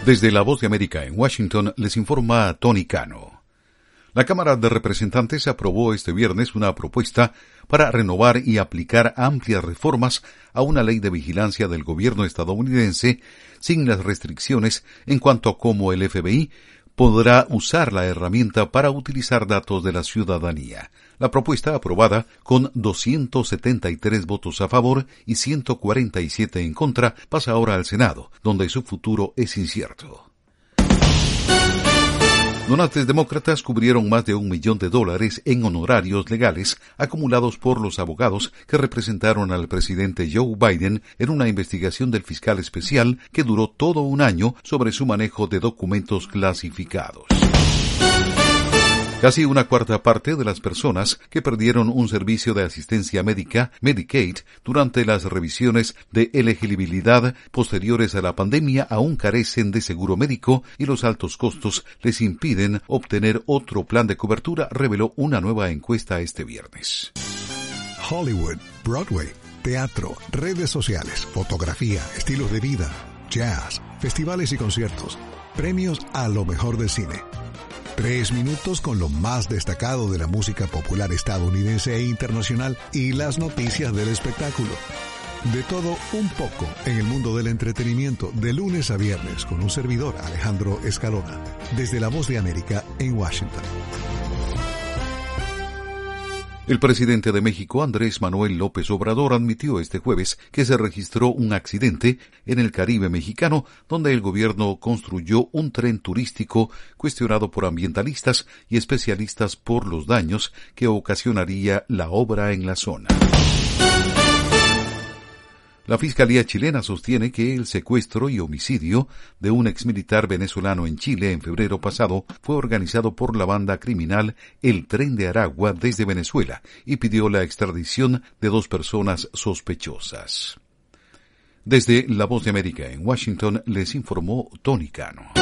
Desde La Voz de América en Washington les informa Tony Cano. La Cámara de Representantes aprobó este viernes una propuesta para renovar y aplicar amplias reformas a una ley de vigilancia del gobierno estadounidense sin las restricciones en cuanto a cómo el FBI podrá usar la herramienta para utilizar datos de la ciudadanía. La propuesta, aprobada con 273 votos a favor y 147 en contra, pasa ahora al Senado, donde su futuro es incierto. Donantes demócratas cubrieron más de $1 millón en honorarios legales acumulados por los abogados que representaron al presidente Joe Biden en una investigación del fiscal especial que duró todo un año sobre su manejo de documentos clasificados. Casi una cuarta parte de las personas que perdieron un servicio de asistencia médica, Medicaid, durante las revisiones de elegibilidad posteriores a la pandemia aún carecen de seguro médico y los altos costos les impiden obtener otro plan de cobertura, reveló una nueva encuesta este viernes. Hollywood, Broadway, teatro, redes sociales, fotografía, estilos de vida, jazz, festivales y conciertos, premios a lo mejor del cine. 3 minutos con lo más destacado de la música popular estadounidense e internacional y las noticias del espectáculo. De todo un poco en el mundo del entretenimiento, de lunes a viernes, con un servidor, Alejandro Escalona, desde La Voz de América en Washington. El presidente de México, Andrés Manuel López Obrador, admitió este jueves que se registró un accidente en el Caribe mexicano, donde el gobierno construyó un tren turístico cuestionado por ambientalistas y especialistas por los daños que ocasionaría la obra en la zona. La Fiscalía chilena sostiene que el secuestro y homicidio de un exmilitar venezolano en Chile en febrero pasado fue organizado por la banda criminal El Tren de Aragua desde Venezuela y pidió la extradición de 2 personas sospechosas. Desde La Voz de América en Washington les informó Tony Cano.